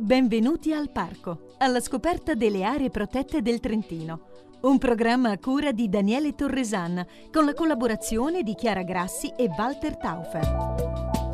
Benvenuti al parco, alla scoperta delle aree protette del Trentino. Un programma a cura di Daniele Torresan, con la collaborazione di Chiara Grassi e Walter Taufer.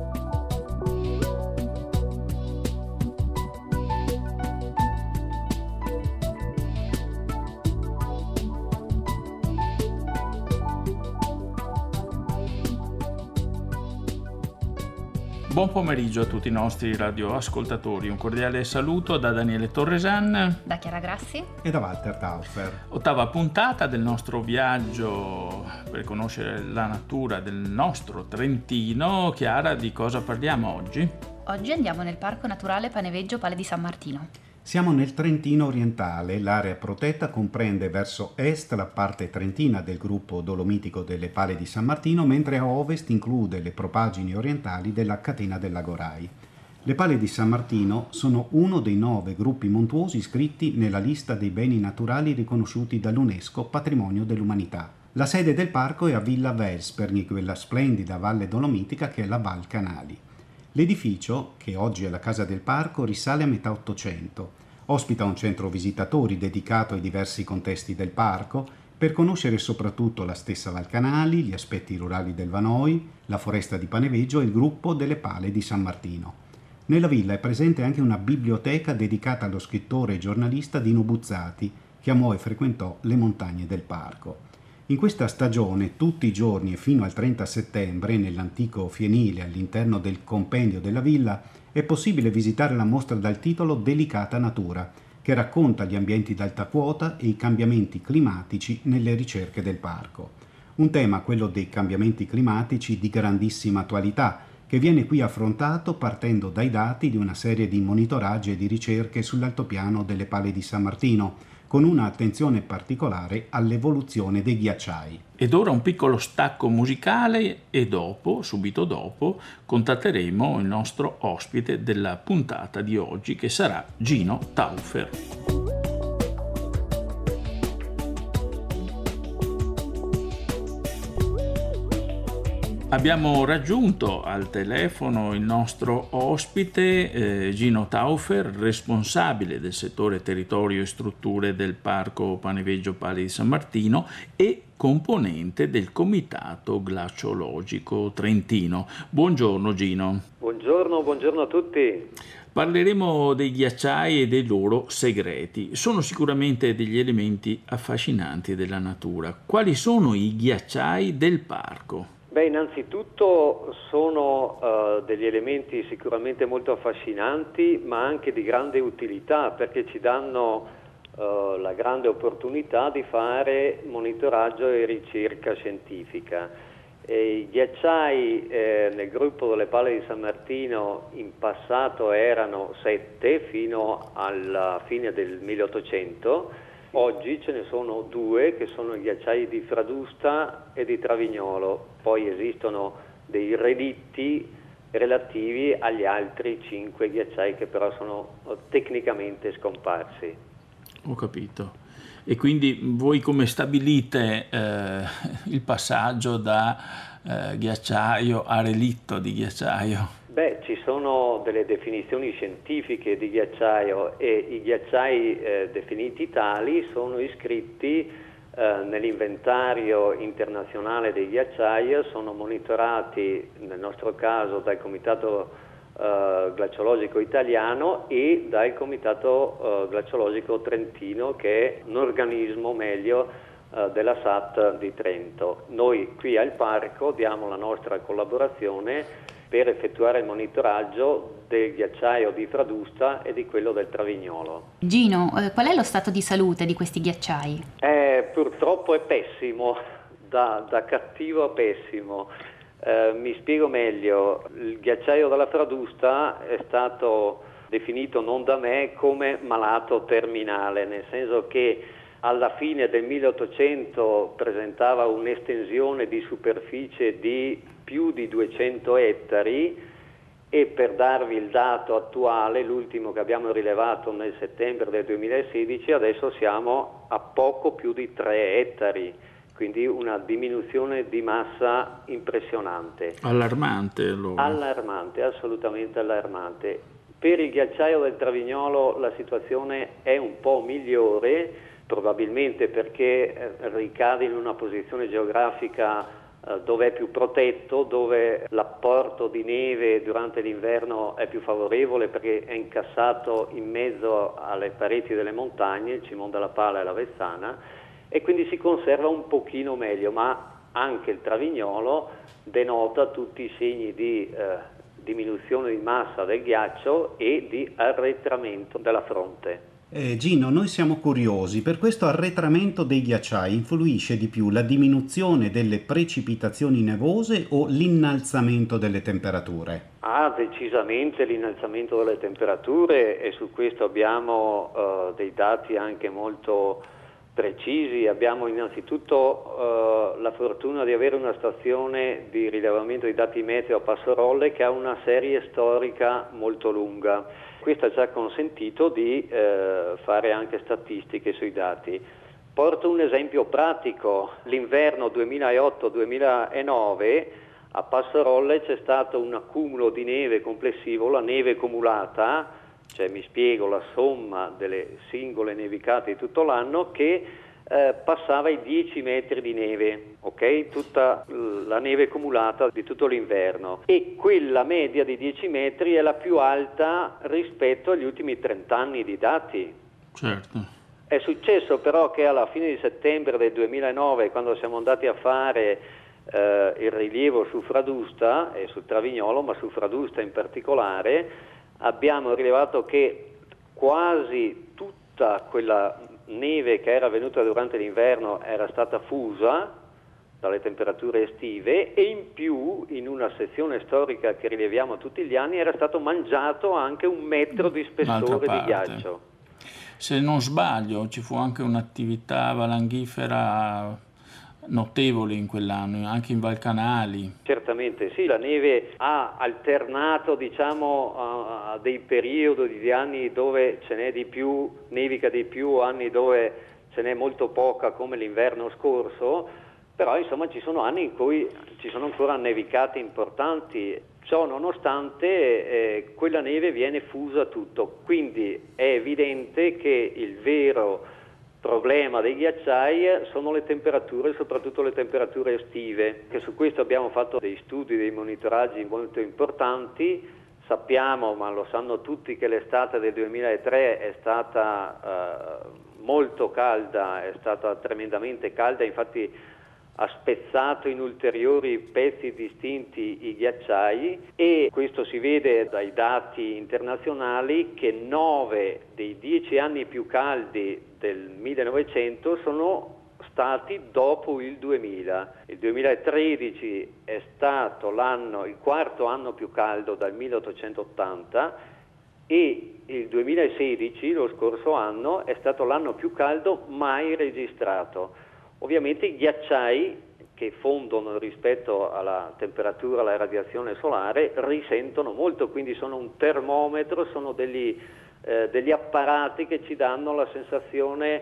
Buon pomeriggio a tutti i nostri radioascoltatori. Un cordiale saluto da Daniele Torresan, da Chiara Grassi e da Walter Taufer. Ottava puntata del nostro viaggio per conoscere la natura del nostro Trentino. Chiara, di cosa parliamo oggi? Oggi andiamo nel Parco Naturale Paneveggio Pale di San Martino. Siamo nel Trentino orientale. L'area protetta comprende verso est la parte trentina del gruppo dolomitico delle Pale di San Martino, mentre a ovest include le propaggini orientali della catena del Lago Rai. Le Pale di San Martino sono uno dei 9 gruppi montuosi iscritti nella lista dei beni naturali riconosciuti dall'UNESCO Patrimonio dell'Umanità. La sede del parco è a Villa Velsperni, quella splendida valle dolomitica che è la Val Canali. L'edificio, che oggi è la casa del parco, risale a metà Ottocento. Ospita un centro visitatori dedicato ai diversi contesti del parco per conoscere soprattutto la stessa Val Canali, gli aspetti rurali del Vanoi, la foresta di Paneveggio e il gruppo delle Pale di San Martino. Nella villa è presente anche una biblioteca dedicata allo scrittore e giornalista Dino Buzzati, che amò e frequentò le montagne del parco. In questa stagione, tutti i giorni e fino al 30 settembre, nell'antico fienile all'interno del compendio della villa, è possibile visitare la mostra dal titolo Delicata Natura, che racconta gli ambienti d'alta quota e i cambiamenti climatici nelle ricerche del parco. Un tema, quello dei cambiamenti climatici, di grandissima attualità, che viene qui affrontato partendo dai dati di una serie di monitoraggi e di ricerche sull'altopiano delle Pale di San Martino, con un'attenzione particolare all'evoluzione dei ghiacciai. Ed ora un piccolo stacco musicale e subito dopo, contatteremo il nostro ospite della puntata di oggi, che sarà Gino Taufer. Abbiamo raggiunto al telefono il nostro ospite Gino Taufer, responsabile del settore territorio e strutture del Parco Paneveggio Pale di San Martino e componente del Comitato Glaciologico Trentino. Buongiorno Gino. Buongiorno a tutti. Parleremo dei ghiacciai e dei loro segreti. Sono sicuramente degli elementi affascinanti della natura. Quali sono i ghiacciai del parco? Innanzitutto sono degli elementi sicuramente molto affascinanti, ma anche di grande utilità, perché ci danno la grande opportunità di fare monitoraggio e ricerca scientifica. I ghiacciai nel gruppo delle Pale di San Martino in passato erano 7 fino alla fine del 1800. Oggi ce ne sono 2, che sono i ghiacciai di Fradusta e di Travignolo. Poi esistono dei relitti relativi agli altri 5 ghiacciai che però sono tecnicamente scomparsi. Ho capito. E quindi voi come stabilite il passaggio da ghiacciaio a relitto di ghiacciaio? Ci sono delle definizioni scientifiche di ghiacciaio e i ghiacciai definiti tali sono iscritti nell'inventario internazionale dei ghiacciai, sono monitorati nel nostro caso dal Comitato Glaciologico Italiano e dal Comitato Glaciologico Trentino, che è un organismo della SAT di Trento. Noi qui al parco diamo la nostra collaborazione per effettuare il monitoraggio del ghiacciaio di Fradusta e di quello del Travignolo. Gino, qual è lo stato di salute di questi ghiacciai? Purtroppo è pessimo, da cattivo a pessimo. Mi spiego meglio. Il ghiacciaio della Fradusta è stato definito non da me come malato terminale, nel senso che alla fine del 1800 presentava un'estensione di superficie di più di 200 ettari e, per darvi il dato attuale, l'ultimo che abbiamo rilevato nel settembre del 2016, adesso siamo a poco più di 3 ettari, quindi una diminuzione di massa impressionante. Allarmante allora. Allarmante, assolutamente allarmante. Per il ghiacciaio del Travignolo la situazione è un po' migliore, probabilmente perché ricade in una posizione geografica dove è più protetto, dove l'apporto di neve durante l'inverno è più favorevole perché è incassato in mezzo alle pareti delle montagne, il Cimon della Pala e la Vezzana, e quindi si conserva un pochino meglio, ma anche il Travignolo denota tutti i segni di diminuzione di massa del ghiaccio e di arretramento della fronte. Gino, noi siamo curiosi, per questo arretramento dei ghiacciai influisce di più la diminuzione delle precipitazioni nevose o l'innalzamento delle temperature? Decisamente l'innalzamento delle temperature, e su questo abbiamo dei dati anche molto precisi. Abbiamo innanzitutto la fortuna di avere una stazione di rilevamento dei dati meteo a Passorolle che ha una serie storica molto lunga. Questo ci ha consentito di fare anche statistiche sui dati. Porto un esempio pratico: l'inverno 2008-2009 a Passorolle c'è stato un accumulo di neve complessivo, la neve cumulata, cioè mi spiego, la somma delle singole nevicate di tutto l'anno, che passava i 10 metri di neve, ok? Tutta la neve cumulata di tutto l'inverno, e quella media di 10 metri è la più alta rispetto agli ultimi 30 anni di dati. Certo. È successo però che alla fine di settembre del 2009, quando siamo andati a fare il rilievo su Fradusta e sul Travignolo, ma su Fradusta in particolare, abbiamo rilevato che quasi tutta quella neve che era venuta durante l'inverno era stata fusa dalle temperature estive, e in più, in una sezione storica che rileviamo tutti gli anni, era stato mangiato anche 1 metro di spessore di ghiaccio. Se non sbaglio ci fu anche un'attività valanghifera notevole in quell'anno, anche in Valcanali. Certamente sì, la neve ha alternato, diciamo, a dei periodi di anni dove ce n'è di più, nevica di più, anni dove ce n'è molto poca come l'inverno scorso, però insomma ci sono anni in cui ci sono ancora nevicate importanti. Ciò nonostante quella neve viene fusa tutto, quindi è evidente che il vero problema dei ghiacciai sono le temperature, soprattutto le temperature estive, che su questo abbiamo fatto dei studi, dei monitoraggi molto importanti. Sappiamo, ma lo sanno tutti, che l'estate del 2003 è stata molto calda, è stata tremendamente calda, infatti ha spezzato in ulteriori pezzi distinti i ghiacciai, e questo si vede dai dati internazionali che 9 dei 10 anni più caldi del 1900 sono stati dopo il 2000. Il 2013 è stato il quarto anno più caldo dal 1880, e il 2016, lo scorso anno, è stato l'anno più caldo mai registrato. Ovviamente i ghiacciai, che fondono rispetto alla temperatura, alla radiazione solare, risentono molto, quindi sono un termometro, sono degli apparati che ci danno la sensazione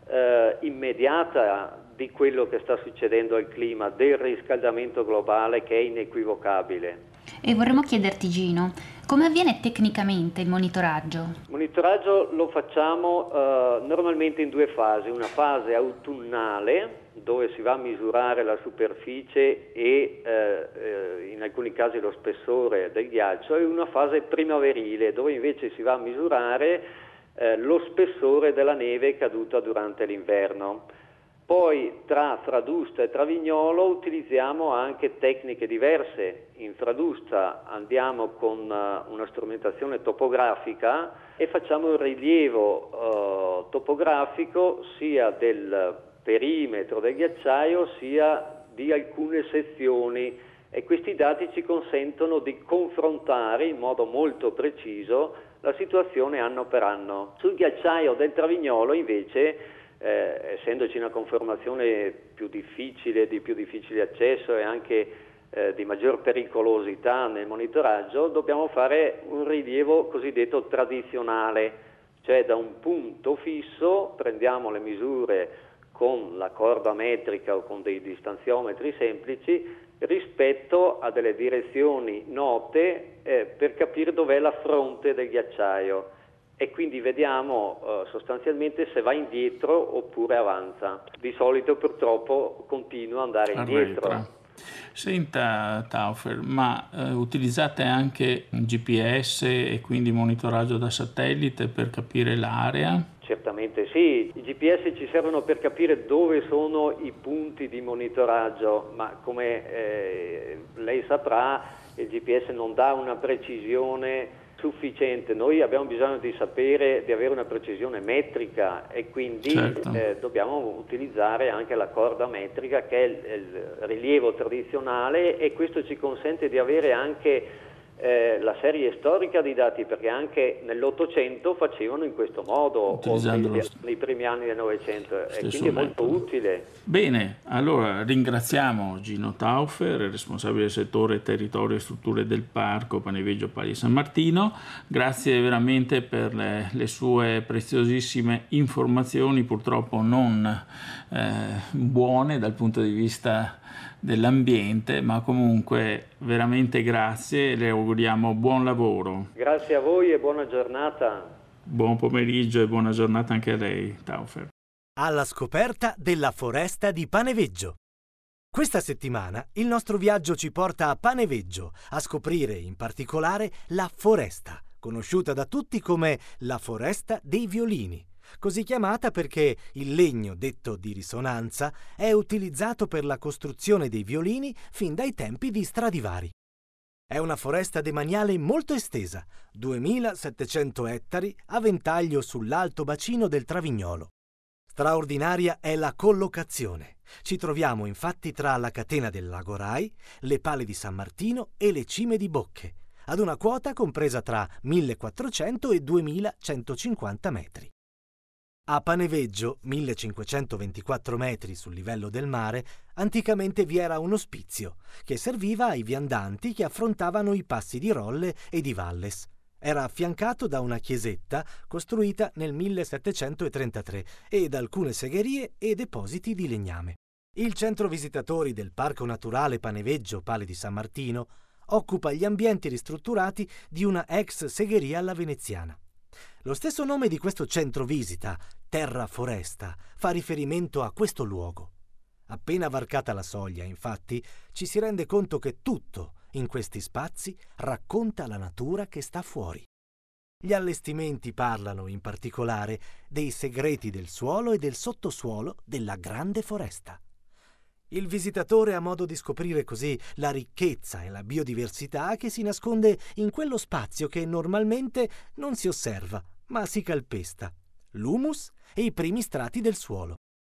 immediata di quello che sta succedendo al clima, del riscaldamento globale, che è inequivocabile. E vorremmo chiederti, Gino, come avviene tecnicamente il monitoraggio? Il monitoraggio lo facciamo normalmente in 2 fasi: una fase autunnale, dove si va a misurare la superficie e in alcuni casi lo spessore del ghiaccio, e una fase primaverile, dove invece si va a misurare lo spessore della neve caduta durante l'inverno. Poi tra Fradusta e Travignolo utilizziamo anche tecniche diverse. In Fradusta andiamo con una strumentazione topografica e facciamo il rilievo topografico sia del perimetro del ghiacciaio sia di alcune sezioni, e questi dati ci consentono di confrontare in modo molto preciso la situazione anno per anno. Sul ghiacciaio del Travignolo invece, essendoci una conformazione più difficile, di più difficile accesso e anche di maggior pericolosità nel monitoraggio, dobbiamo fare un rilievo cosiddetto tradizionale, cioè da un punto fisso prendiamo le misure con la corda metrica o con dei distanziometri semplici, rispetto a delle direzioni note per capire dov'è la fronte del ghiacciaio, e quindi vediamo sostanzialmente se va indietro oppure avanza. Di solito purtroppo continua ad andare indietro. Senta Taufer, ma utilizzate anche GPS e quindi monitoraggio da satellite per capire l'area? Certamente sì, i GPS ci servono per capire dove sono i punti di monitoraggio, ma come lei saprà il GPS non dà una precisione sufficiente. Noi abbiamo bisogno di sapere, di avere una precisione metrica, e quindi dobbiamo utilizzare anche la corda metrica, che è il rilievo tradizionale, e questo ci consente di avere anche la serie storica di dati, perché anche nell'Ottocento facevano in questo modo, nei primi anni del Novecento, e quindi è molto utile. Bene, allora ringraziamo Gino Taufer, responsabile del settore territorio e strutture del Parco Paneveggio Pali di San Martino. Grazie veramente per le sue preziosissime informazioni, purtroppo non buone dal punto di vista dell'ambiente, ma comunque veramente grazie e le auguriamo buon lavoro. Grazie a voi e buona giornata. Buon pomeriggio e buona giornata anche a lei, Taufer. Alla scoperta della foresta di Paneveggio. Questa settimana il nostro viaggio ci porta a Paneveggio a scoprire in particolare la foresta, conosciuta da tutti come la foresta dei violini. Così chiamata perché il legno detto di risonanza è utilizzato per la costruzione dei violini fin dai tempi di Stradivari. È una foresta demaniale molto estesa, 2700 ettari a ventaglio sull'alto bacino del Travignolo. Straordinaria è la collocazione. Ci troviamo infatti tra la catena del Lago Rai, le Pale di San Martino e le Cime di Bocche, ad una quota compresa tra 1400 e 2150 metri. A Paneveggio, 1524 metri sul livello del mare, anticamente vi era un ospizio che serviva ai viandanti che affrontavano i passi di Rolle e di Valles. Era affiancato da una chiesetta costruita nel 1733 e da alcune segherie e depositi di legname. Il centro visitatori del Parco Naturale Paneveggio Pale di San Martino occupa gli ambienti ristrutturati di una ex segheria alla veneziana. Lo stesso nome di questo centro visita, Terra Foresta, fa riferimento a questo luogo. Appena varcata la soglia, infatti, ci si rende conto che tutto in questi spazi racconta la natura che sta fuori. Gli allestimenti parlano in particolare dei segreti del suolo e del sottosuolo della grande foresta. Il visitatore ha modo di scoprire così la ricchezza e la biodiversità che si nasconde in quello spazio che normalmente non si osserva, ma si calpesta: l'humus e i primi strati del suolo.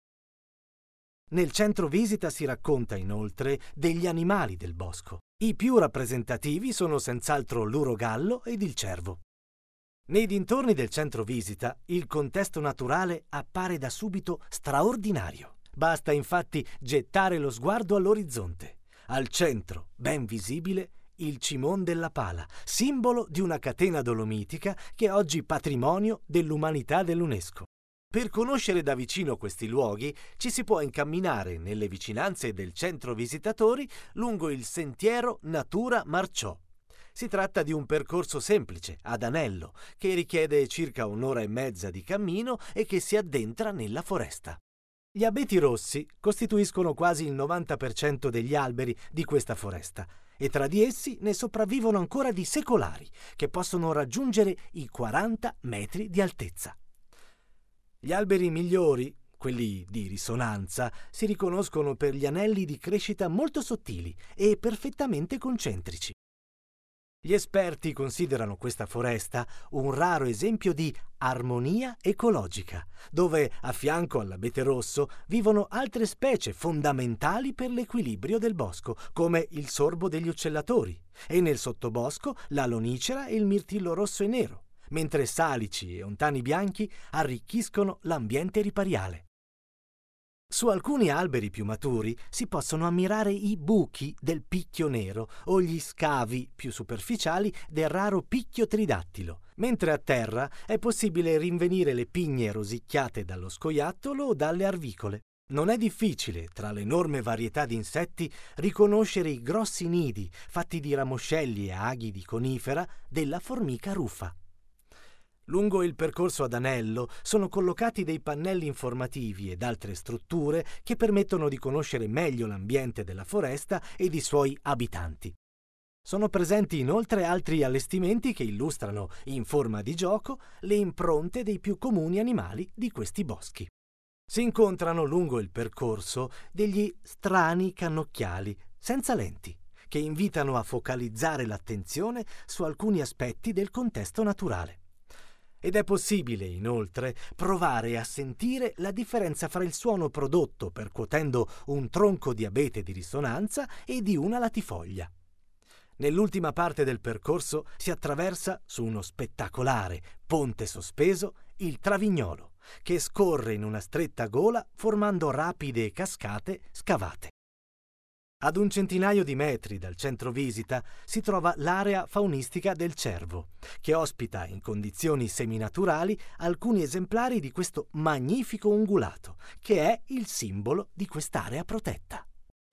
Nel centro visita si racconta inoltre degli animali del bosco. I più rappresentativi sono senz'altro l'urogallo ed il cervo. Nei dintorni del centro visita il contesto naturale appare da subito straordinario. Basta infatti gettare lo sguardo all'orizzonte. Al centro, ben visibile, il Cimon della Pala, simbolo di una catena dolomitica che è oggi patrimonio dell'umanità dell'UNESCO. Per conoscere da vicino questi luoghi ci si può incamminare nelle vicinanze del centro visitatori lungo il sentiero Natura Marciò. Si tratta di un percorso semplice, ad anello, che richiede circa 1 ora e mezza di cammino e che si addentra nella foresta. Gli abeti rossi costituiscono quasi il 90% degli alberi di questa foresta e tra di essi ne sopravvivono ancora di secolari che possono raggiungere i 40 metri di altezza. Gli alberi migliori, quelli di risonanza, si riconoscono per gli anelli di crescita molto sottili e perfettamente concentrici. Gli esperti considerano questa foresta un raro esempio di armonia ecologica, dove a fianco all'abete rosso vivono altre specie fondamentali per l'equilibrio del bosco, come il sorbo degli uccellatori, e nel sottobosco la lonicera e il mirtillo rosso e nero, mentre salici e ontani bianchi arricchiscono l'ambiente ripariale. Su alcuni alberi più maturi si possono ammirare i buchi del picchio nero o gli scavi più superficiali del raro picchio tridattilo, mentre a terra è possibile rinvenire le pigne rosicchiate dallo scoiattolo o dalle arvicole. Non è difficile, tra l'enorme varietà di insetti, riconoscere i grossi nidi fatti di ramoscelli e aghi di conifera della formica rufa. Lungo il percorso ad anello sono collocati dei pannelli informativi ed altre strutture che permettono di conoscere meglio l'ambiente della foresta ed i suoi abitanti. Sono presenti inoltre altri allestimenti che illustrano, in forma di gioco, le impronte dei più comuni animali di questi boschi. Si incontrano lungo il percorso degli strani cannocchiali, senza lenti, che invitano a focalizzare l'attenzione su alcuni aspetti del contesto naturale. Ed è possibile, inoltre, provare a sentire la differenza fra il suono prodotto percuotendo un tronco di abete di risonanza e di una latifoglia. Nell'ultima parte del percorso si attraversa, su uno spettacolare ponte sospeso, il Travignolo, che scorre in una stretta gola formando rapide cascate scavate. Ad un centinaio di metri dal centro visita si trova l'area faunistica del Cervo, che ospita in condizioni seminaturali alcuni esemplari di questo magnifico ungulato, che è il simbolo di quest'area protetta.